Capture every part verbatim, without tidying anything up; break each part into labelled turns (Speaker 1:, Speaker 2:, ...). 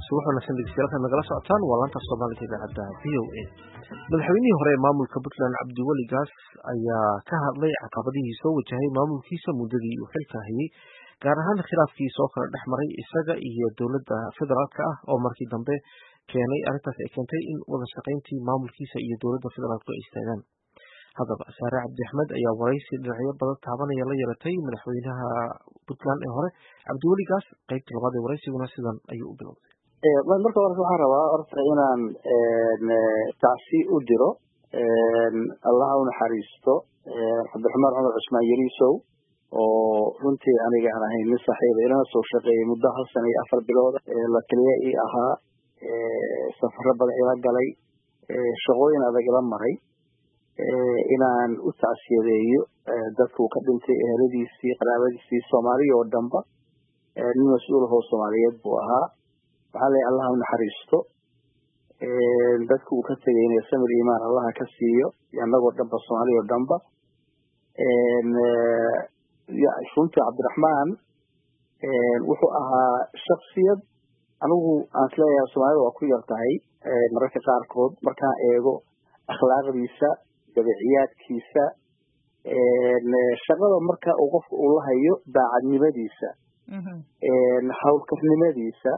Speaker 1: subax wanaagsan dhegeystayaal nagala socotaan waa laanta Soomaaliga idaacadda V O A. Madaxweynihii hore ee maamulka Puntland Cabdiweli Gaas ayaa ka hadlay caqabadihii soo wajahay maamulkiisa muddadii uu xilka hayay, gaar ahaan khilaafkii soo kala dhex maray isaga iyo dowladda federaalka ah oo markii dambe keenay arrintaas ay keentay in wada shaqayntii maamulkiisa iyo dowladda federaalku ay istaagaan. haddaba Saare Cabdi Axmed ayaa waraysi dhinacyo badan taabanaya la yeelatay madaxweynaha Puntland ee hore Cabdiweli Gaas. qaybta labaad ee waraysiguna sidan ayuu u bilowday.
Speaker 2: marka hore waxaan rabaa horta inaan tacsi u diro allah u naxariisto cabdiraxmaan cumar cusmaan yariisow oo runtii aniga aan ahayn nin saaxiiba ilana soo shaqeeyay muddo hal sana iyo afar bilood la taliya ii ahaa, safaro badan ila galay, shaqooyin adag ila maray, inaan u tacsiyadeeyo dadkuu ka dhintay eheladiisii qaraabadiisii soomaaliya oo dhanba. nin mas-uul ahoo soomaaliyeed buu ahaa. waxaa leeyahay allah u naxariisto, dadku uu ka tegay inay samir iimaan allaha ka siiyo iyo annagoo dhanba soomaaliya oo dhanba. runtii cabdiraxmaan wuxuu ahaa shaksiyad anigu aan isleeyahay soomaalida waa ku yar tahay mararka qaarkood markaan eego akhlaaqdiisa, dabeeciyaadkiisa, shaqada marka uu qofka uu la hayo daacadnimadiisa, hawlkarnimadiisa.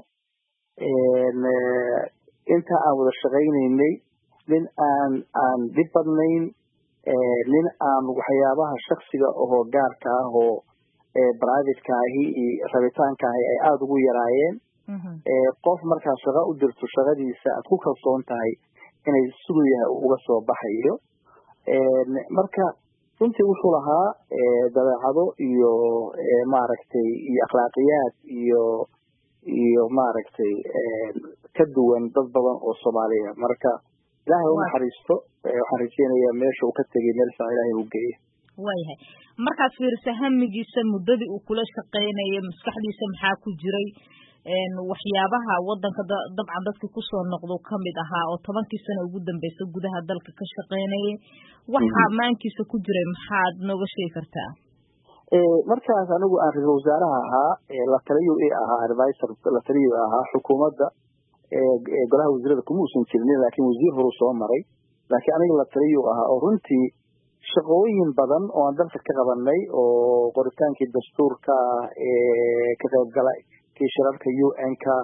Speaker 2: inta aan wada shaqaynaynay nin aan aan dhib badnayn, nin aan waxyaabaha shaksiga ahoo gaarka ah oo privateka ahi iyo rabitaanka ahi ay aada ugu yaraayeen. qof markaa shaqo u dirto shaqadiisa aad ku kalsoon tahay inay siduu yahay uga soo baxayo. marka runtii wuxuu lahaa dabeecado iyo maaragtay iyo akhlaaqiyaad iyo iyo maaragtay ka duwan dad badan oo Soomaaliya. marka ilaahay u naxariisto, waxaan rajeynayaa meesha uu ka tegay meel fiican ilaahay u geeyo.
Speaker 3: waayahay markaad fiiriso hamigiisa muddadii uu kula shaqaynayay maskaxdiisa maxaa ku jiray? waxyaabaha wadanka dabcan dadkii kusoo noqdo kamid ahaa oo tobankii sano ugu dambeysay gudaha dalka ka shaqaynayay, waxa maankiisa ku jiray maxaad nooga sheegi kartaa?
Speaker 2: markaas anigu aan ra-iisul wasaaraha ahaa, la taliyo ee ahaa advisor la taliyo ahaa xukuumadda ee golaha wasiirada kuma uusan jirin, laakiin wasiir horu soo maray. laakiin aniga la taliyo ahaa oo runtii shaqooyin badan oo aan dalka ka qabanay oo qoritaankii dastuurka ka qayb galay kii shirarka U N-ka,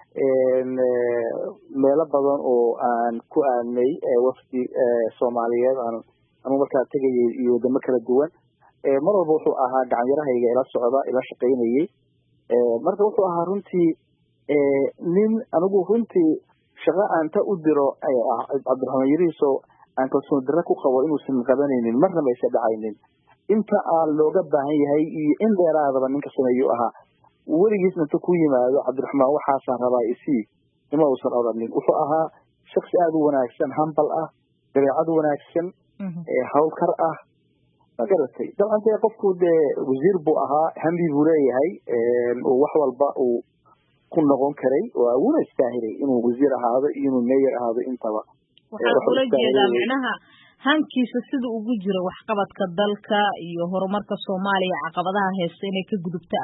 Speaker 2: meelo badan oo aan ku aadnay wafdi Soomaaliyeed aan anigu markaa tegayay iyo wadamo kala duwan. mar walba wuxuu ahaa gacanyarahayga ila socda ila shaqaynayay. marka wuxuu ahaa runtii nin anigu runtii shaqo aan ta u diro cabdiraxmaan yariisow aan kalsoon darro ku qabo inuusan qabanaynin, marna ma aysan dhacaynin. inta aan looga baahan yahay iyo in dheeraadaba ninka sameeyuu ahaa. weligiisna inta ku yimaado cabdiraxmaan waxaasaan rabaa isii ima uusan odhanin. wuxuu ahaa shaksi aada u wanaagsan, hambal ah, dabeecad wanaagsan, hawlkar ah. magaratay dabcan dee qofku dee wasiir buu ahaa, hambi buu leeyahay oo wax walba uu ku noqon karay, waa uuna istaahilay inuu wasiir ahaado iyo inuu meeyer ahaado intaba.
Speaker 3: waxaa kula jeedaa micnaha hankiisa sida ugu jiro waxqabadka dalka iyo horumarka Soomaaliya caqabadaha haysta inay ka gudubta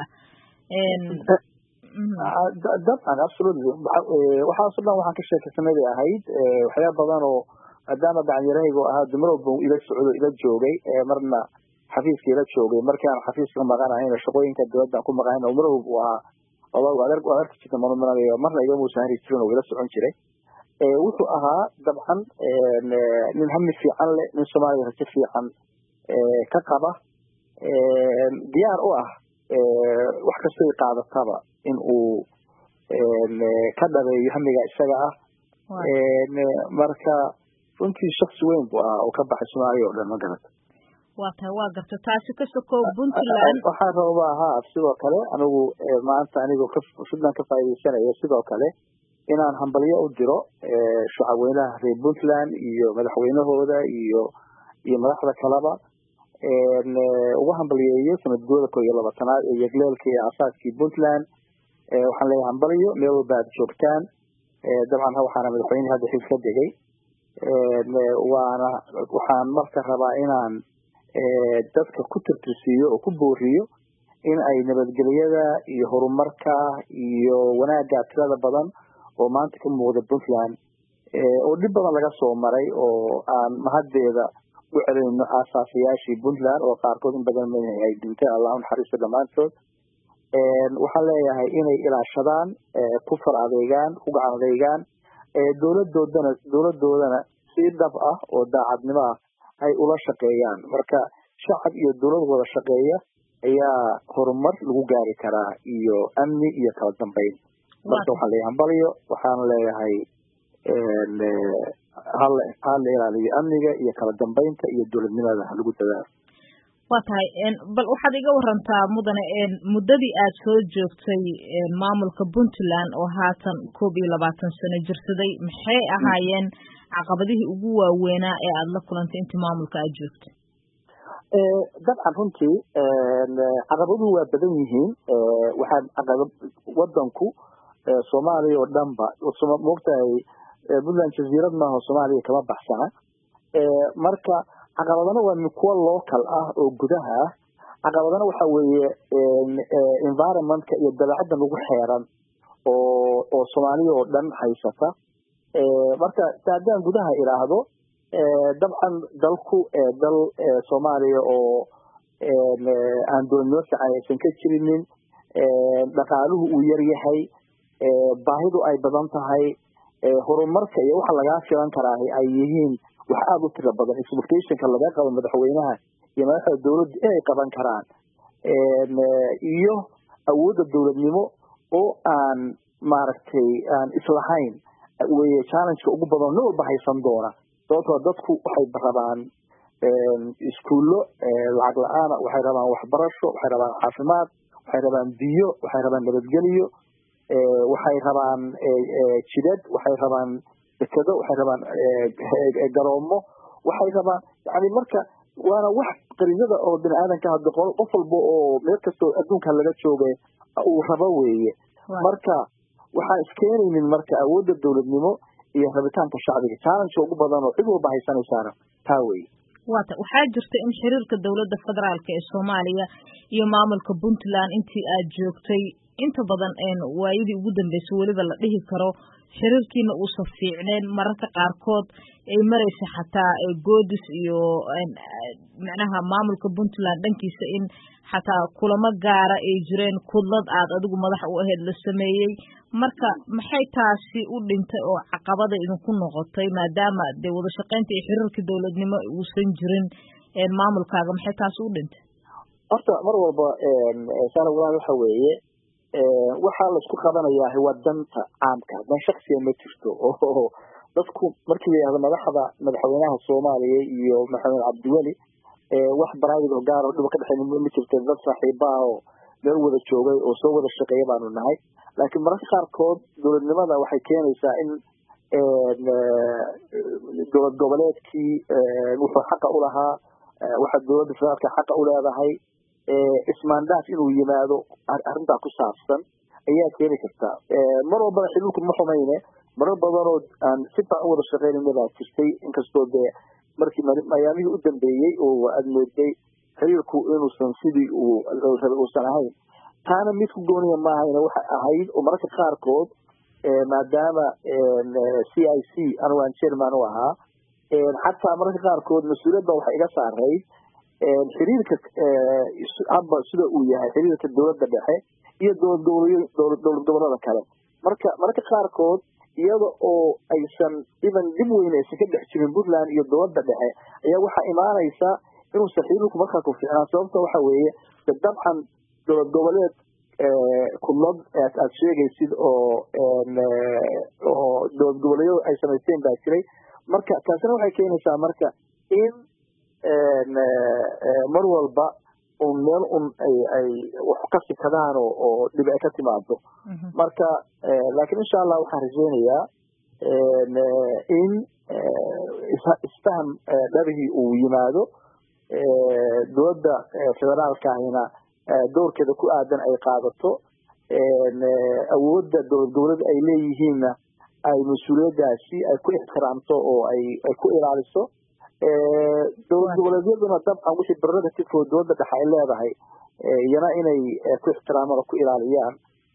Speaker 2: dabcan absolutely. waxaas dhan waxaan ka sheekaysanay ahayd waxyaaba badan oo maadaama gacanyarahaygu ahaa dumar walba ila socdo ila joogay, marna xafiiska ila joogay. markaan xafiiska maqanahayna shaqooyinka dowladda ku maqanayna mar walba uu ahaa odagu adeer adeerka jirta marmanayo, marna igama uusan hari jirin oo ila socon jiray. wuxuu ahaa dabcan nin hami fiican leh, nin Soomaaliya rajo fiican ka qaba, diyaar u ah wax kastoo qaadataba in uu ka dhabeeyo hamiga isaga ah. marka runtii shaksi weyn buu ahaa oo ka baxay Soomaaliya oo dhan. ma garata
Speaker 3: waa tahay waa garta taasi ka soo Puntland.
Speaker 2: waxaan rabaa ahaa sidoo kale anigu maanta anigoo ka fursadan ka faa'iideysanaya sidoo kale inaan hambalyo u diro shacabweynaha reer Puntland iyo madaxweynahooda iyo iyo madaxda kaleba, ugu hambalyeeyo sanad guurida koob iyo labaatanaad ee yagleelka iyo asaaskii Puntland. waxaan leeyahay hambalyo meel walba aad joogtaan. dabcan waxaana madaxweyne hadda xil ka degay, waana waxaan marka rabaa inaan dadka ku tirtirsiiyo oo ku booriyo in ay nabadgelyada iyo horumarka iyo wanaagga tirada badan oo maanta ka muuqda puntland oo dhib badan laga soo maray oo aan mahaddeeda u celinayno aasaasayaashii puntland oo qaarkood in badan ay dhintay allah u naxariisto dhammaantood waxaan leeyahay inay ilaashadaan ku far adeegaan ku gacan adeegaan dowladoodana dowladoodana si dhab ah oo daacadnimo ah ay ula shaqeeyaan marka shacab iyo dowlad wada shaqeeya ayaa horumar lagu gaari karaa iyo amni iyo kala dambeyn marka waxaan leeyahay hambalyo waxaan leeyahay hal hal ilaaliyo amniga iyo kala dambeynta iyo dowladnimada lagu dadaalo
Speaker 3: waa tahay bal waxaad iga warantaa mudane muddadii aad soo joogtay maamulka puntland oo haatan koob iyo labaatan sano jirsaday maxay ahaayeen caqabadihii ugu waaweynaa ee aada la kulantay intii maamulka aad joogtay
Speaker 2: dabcan runtii caqabaduhu waa badan yihiin waxaan caqabad wadanku soomaaliya oo dhanba moogtahay puntland jasiirad maaha soomaaliya kama baxsana marka caqabadana waa kuwa local ah oo gudaha ah caqabadana waxa weeye environmentka iyo dabeecadda lagu xeeran oo oo soomaaliya oo dhan haysata marka haddaan gudaha idhaahdo dabcan dalku dal soomaaliya oo aan dowladnimo fiican aysan ka jirinin dhaqaaluhu uu yar yahay baahidu ay badan tahay horumarka iyo waxa lagaa filan karaa ay yihiin wax aada u tiro badan expectationka laga qabo madaxweynaha iyo madaxda dowladda inay qaban karaan iyo awoodda dowladnimo oo aan maaragtay aan islahayn weye challengeka ugu badan nin walba haysan doona sababtoo dadku waxay rabaan iskuullo lacag la-aana waxay rabaan waxbarasho waxay rabaan caafimaad waxay rabaan biyo waxay rabaan nabadgelyo waxay rabaan jidad waxay rabaan dekado waxay rabaan garoomo waxay rabaan yani marka waana wax qarinada oo bini aadanka hadda qof walba oo meel kastoo adduunka laga joogay uu rabo weeye marka waxaan iskeenaynin marka awoodda dowladnimo iyo rabitaanka shacbiga challenge ugu badan oo cid walba haysanaysaana taa weeye
Speaker 3: waata waxaa jirta in xiriirka dowladda federaalka ee soomaaliya iyo maamulka puntland intii aad joogtay inta badan waayadii ugu dambeysay weliba la dhihi karo xiriirkiina uusan fiicneen mararka qaarkood ay maraysa xataa goodis iyo macnaha maamulka puntland dhankiisa in xataa kulamo gaara ay jireen kudlad aad adigu madax u ahayd la sameeyey marka maxay taasi u dhintay oo caqabada idinku noqotay maadaama dee wada shaqaynta iyo xiriirka dowladnimo uusan jirin maamulkaaga maxay taasi u dhintay
Speaker 2: horta mar walba sala walaal waxa weeye waxaa laisku qabanayaa waa danta caamka dan shaksiya ma jirto oo dadku markii la yidhahdo madaxda madaxweynaha soomaaliya iyo maxamed cabdiweli wax private oo gaar oo dhiba ka dhexeyn ma jirto dad saaxiiba ah oo meel wada joogay oo soo wada shaqeeya baanu nahay laakiin mararka qaarkood dowladnimada waxay keenaysaa in dowlad goboleedkii wuxuu xaqa u lahaa waxa dowladda federaalka xaqa u leedahay ismaandaaf inuu yimaado arrintaa ku saabsan ayaa keeni kartaa mar walbana xiriirku ma xumayne marar badanoo aan si faa u wada shaqeynayna baa jirtay inkastoo dee markii mayaamihii u dambeeyey oo aad mooday xiriirku inuusan sidii uu rabay uusan ahayn taana mid ku gooniya maahayna waxay ahayd oo mararka qaarkood maadaama c i c anigu aan chairman u ahaa xataa mararka qaarkood mas-uuliyadda waxay iga saarayd xiriirka hadba sida uu yahay xiriirka dowladda dhexe iyo dowlad goboleed dowlad gobolada kale marka mararka qaarkood iyada oo aysan iban dib weyn aysan ka dhex jirin puntland iyo dowladda dhexe ayaa waxaa imaanaysa inuusan xiriirku markaa ku fiicnaan sababta waxa weeye dabcan dowlad goboleed kudlad aad sheegaysid oo oo dowlad goboleedyadu ay samaysteen baa jiray marka taasina waxay keenaysaa marka in mar walba un meel un ay ay wax ka sikadaan oo oo dhib ay ka timaado marka laakiin insha allah waxaan rajeynayaa in isfaham dhabihii uu yimaado dowladda federaalka ahina doorkeeda ku aadan ay qaadato awoodda dowlad goboleed ay leeyihiinna ay mas-uuliyaddaasi ay ku ixtiraamto oo ay ay ku ilaaliso dowlad goboleedyaduna dabcan wixii barada tifoo dowladda dhexe ay leedahay iyana inay ku ixtiraamaan oo ku ilaaliyaan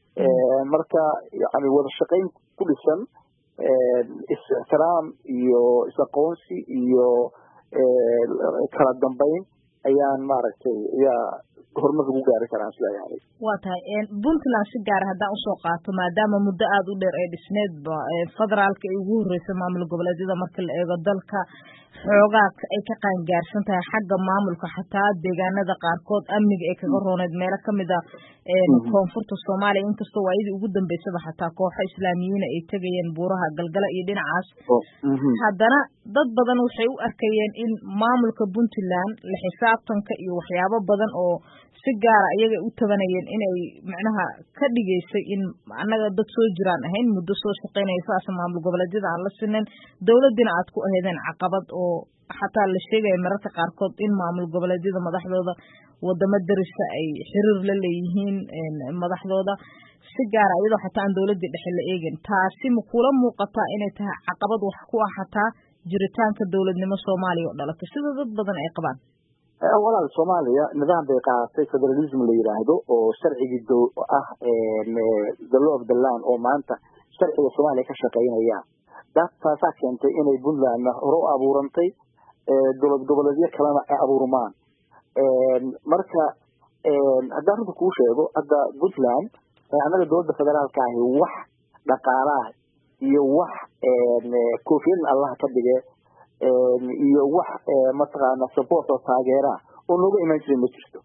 Speaker 2: marka yani wada shaqayn ku dhisan is-ixtiraam iyo is-aqoonsi iyo kala dambayn ayaan maaragtay yaa horumar lagu gaari karaa isleeyahay.
Speaker 3: waa tahay puntland si gaar haddaan usoo qaato maadaama muddo aada u dheer ee dhisneedba federaalka ay ugu horreysay maamul goboleedyada marka la eego dalka xoogaa ay ka qaangaarsan tahay xagga maamulka xataa deegaanada qaarkood amniga ay kaga rooneed meelo kamid a koonfurta soomaaliya inkastoo waayadii ugu dambeysaba xataa kooxo islaamiyiina ay tegayeen buuraha galgala iyo dhinacaas haddana dad badan waxay u arkayeen in maamulka puntland la xisaabtanka iyo waxyaabo badan oo si gaara ayaga u tabanayeen inay macnaha ka dhigaysay in annaga dad soo jiraan ahayn muddo soo shaqaynaya saas maamul goboleedyada aan la sinayn dowladina aad ku aheedeen caqabad oo xataa la sheegaya mararka qaarkood in maamul goboleedyada madaxdooda wadamo darisa ay xiriir la leeyihiin madaxdooda si gaara iyadoo xataa aan dowladii dhexe la eegin taasi ma kula muuqataa inay tahay caqabad wax ku ah xataa jiritaanka dowladnimo soomaaliya oo dhalatay sida dad badan ay qabaan
Speaker 2: walaal soomaaliya nidaam bay qaadatay federalism la yiraahdo oo sharcigii dow ah the law of the land oo maanta sharciga soomaaliya ka shaqeynaya taasaa keentay inay puntlandna hore u abuurantay dowlad goboleedyo kalena ay abuurmaan marka haddaan runta kuu sheego hadda puntland annaga dowladda federaalka ahi wax dhaqaalaah iyo wax koofiyadna allaha ka dhige iyo wax mataqaana support oo taageera oo nooga imaan jiray ma jirto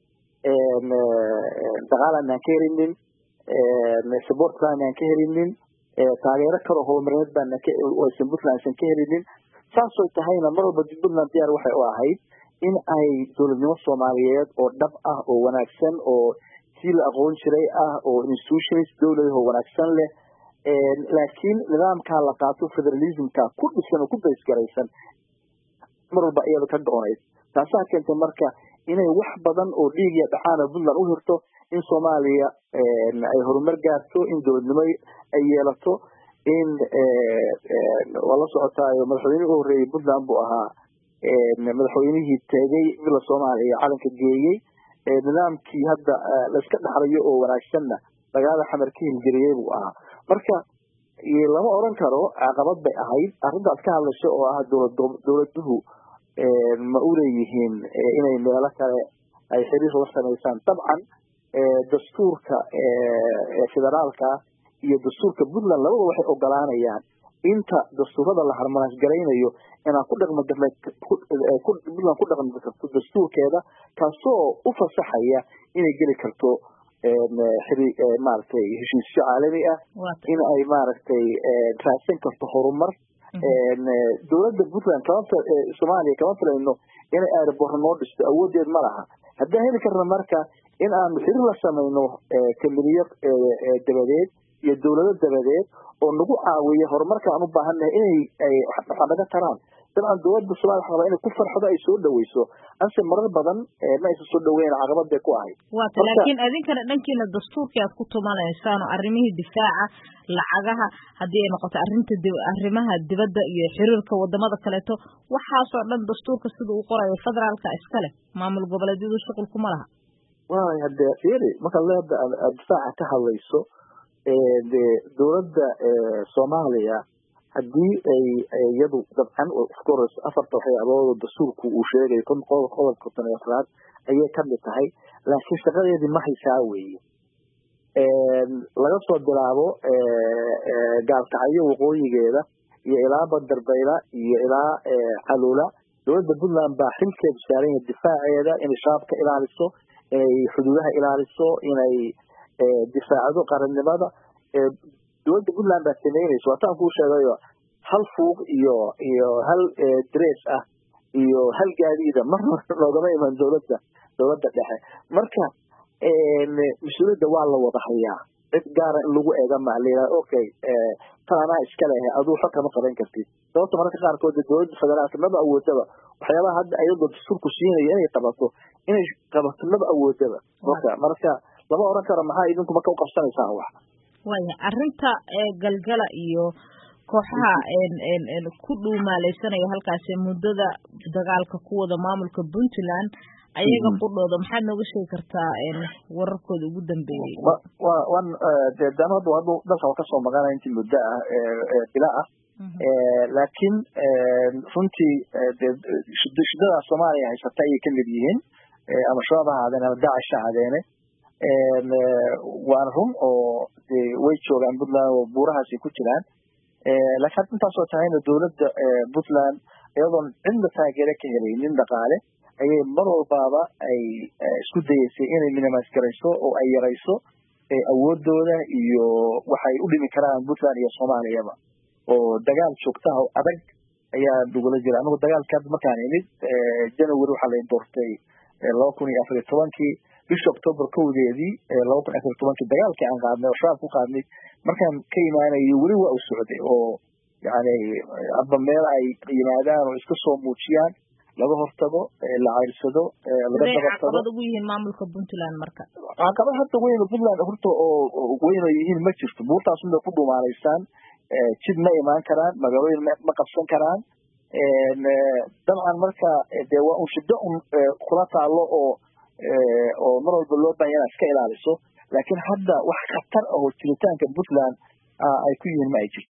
Speaker 2: dhaqaalaan aan ka helinin support plan aan ka helinin taageero kale oo horumarineed baan aysan puntland aysan ka helinin saasoo tahayna mar walba puntland diyaar waxay u ahayd in ay dowladnimo soomaaliyeed oo dhab ah oo wanaagsan oo si la aqoon jiray ah oo institutions dowladaha oo wanaagsan leh laakiin nidaamkaa la qaato federalismka ku dhisan oo ku baysgaraysan mar walba iyada ka go-onayd taasaa keentay marka inay wax badan oo dhiig iyo dhaxaana puntland u hirto in soomaaliya ay horumar gaarto in dowladnimo ay yeelato in waa la socotaayo madaxweynihii u horreeyey puntland buu ahaa madaxweynihii tegey villa soomaaliya calanka geeyey nidaamkii hadda la iska dhaxlayo oo wanaagsanna magaalada xamar ka hilgeliyey buu ahaa marka lama oran karo caqabad bay ahayd arrintaas ka hadlasho oo ah dowladuhu ma u leeyihiin inay meelo kale ay xiriir la samaysaan dabcan dastuurka federaalka iyo dastuurka puntland labada waxay ogolaanayaan inta dastuurada la harmanaas garaynayo inaan ku dhaqmi puntland ku dhaqmi karto dastuurkeeda kaasoo u fasaxaya inay geli karto maaragtay heshiisyo caalami ah in ay maaragtay raadsan karto horumar dowladda puntland kama soomaaliya kama filayno inay airborn noo dhisto awoodeed ma laha haddaan heli karna marka in aanu xiriir la samayno kamiliyo dabadeed iyo dowlado dabadeed oo nagu caawiya horumarka aan u baahannahay inay ay waxa naga taraan dabcan dowladda soomaaliya waxaa inay ku farxdo ay soo dhaweyso anse marar badan ma aysan soo dhaweyn caqabad bay ku ahayd
Speaker 3: waata laakiin adinkana dhankiina dastuurkii aad ku tumanaysaan oo arrimihii difaaca lacagaha haddii ay noqoto arrinta arrimaha dibadda iyo xiriirka wadamada kaleeto waxaasoo dhan dastuurka sida uu qorayo federaalka iskale maamul goboleedyadu shuqul kuma laha
Speaker 2: waay hadde fiiri markaad leeda aad difaaca ka hadlayso dowladda soomaaliya haddii ay iyadu dabcan of course afarta waxyaabood dastuurku uu sheegay qodobka konton iyo afraad ayay kamid tahay laakiin shaqadeedii ma haysaa weeye laga soo bilaabo gaalkacyo waqooyigeeda iyo ilaa bandarbayla iyo ilaa calula dowladda puntland baa xilkeedu saaran yahay difaaceeda inay shabaab ka ilaaliso inay xuduudaha ilaaliso inay difaacdo qarannimada dowladda puntland baa sameynayso waataan kuu sheegayo hal fuuq iyo iyo hal dress ah iyo hal gaadiida marna loogama iman dowladda dowladda dhexe marka mas-uuliyadda waa la wada hayaa cid gaara in lagu eega maa layidhaha okay tan anaa iska lehe aduu xog kama qaban kartid sababta mararka qaarkood dowladda federaalka maba awoodaba waxyaabaha hadda ayagoo dastuurku siinaya inay qabato inay qabato maba awoodaba marka marka lama oran karo maxaa idinku marka u qabsanaysaan wax
Speaker 3: waya arrinta galgala iyo kooxaha ku dhuumaaleysanaya halkaasi muddada dagaalka ku wada maamulka puntland ayaga qudhooda maxaad nooga sheegi kartaa wararkooda ugu dambeeyay
Speaker 2: waa waan danadu wadu dalka ka soo maqanay intii muddo ah bila ah laakiin runtii shidada Soomaaliya haysata ay ka mid yihiin ama shabaab ahaadeen ama Daesh ahaadeen waan run oo way joogaan Puntland oo buurahaasi ku jiraan laakiin intaas oo tahay dawladda Puntland iyadoo cidna taageero ka helaynin dhaqaale ayay mar walbaaba ay isku dayeysay inay minimize garayso oo ay yarayso awoodooda iyo waxay u dhimi karaan Puntland iyo Soomaaliyaba oo dagaal joogta ah adag ayaa dugula jira anigu dagaalka markaan imid January waxa la doortay laba kun iyo afar iyo tobankii bishii October kowdeedii laba kun iyo afar iyo tobankii dagaalkii aan qaadnay oo shabaab ku qaadnay markaan ka imaanayo weli waa u socday oo yani abba meel ay yimaadaan oo iska soo muujiyaan laga hortago la cayrsado
Speaker 3: laga dabaqado ugu yihiin maamulka Puntland marka
Speaker 2: caqabad hadda weyn Puntland horta oo weyn yihiin ma jirto buurtaas inay ku dhumaanaysaan jid ma imaan karaan magaalooyin ma qabsan karaan dabcan marka de waa u shiddo kula taalo oo oo mar walba loo baahan yahay iska ilaaliso laakiin hadda wax khatar ah oo jiritaanka Puntland ay ku yihiin ma ay jirto